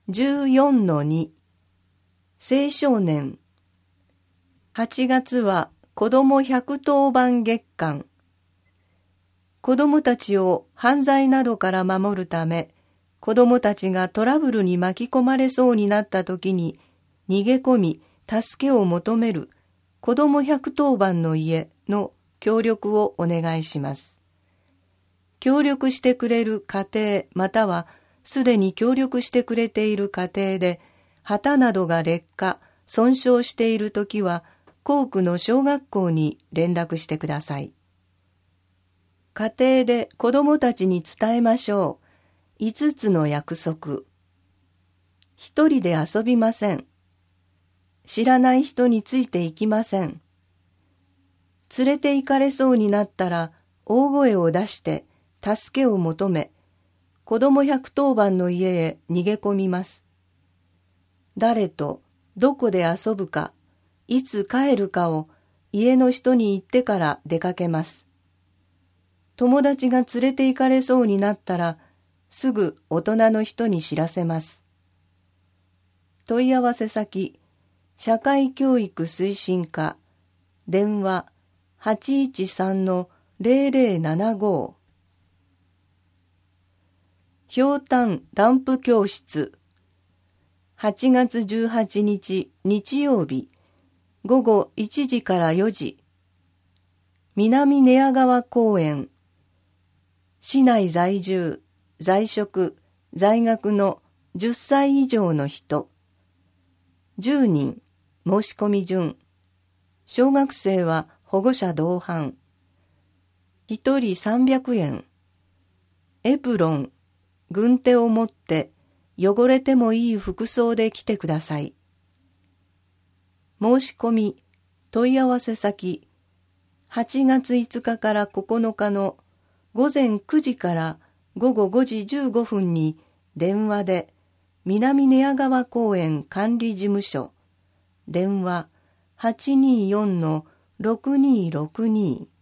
14-2 青少年。8月は子ども110番月間。子どもたちを犯罪などから守るため、子どもたちがトラブルに巻き込まれそうになったときに逃げ込み助けを求める子ども110番の家の協力をお願いします。協力してくれる家庭またはすでに協力してくれている家庭で旗などが劣化、損傷しているときは校区の小学校に連絡してください。家庭で子どもたちに伝えましょう。5つの約束。一人で遊びません。知らない人についていきません。連れて行かれそうになったら大声を出して助けを求め、子ども110番の家へ逃げ込みます。誰とどこで遊ぶか、いつ帰るかを家の人に言ってから出かけます。友達が連れて行かれそうになったら、すぐ大人の人に知らせます。問い合わせ先、社会教育推進課、電話 813-0075。ひょうたんランプ教室。8月18日日曜日、午後1時から4時。南寝屋川公園。市内在住、在職、在学の10歳以上の人。10人、申し込み順。小学生は保護者同伴。1人300円。エプロン、軍手を持って汚れてもいい服装で来てください。申し込み、問い合わせ先、8月5日から9日の午前9時から午後5時15分に電話で南寝屋川公園管理事務所、電話 824-6262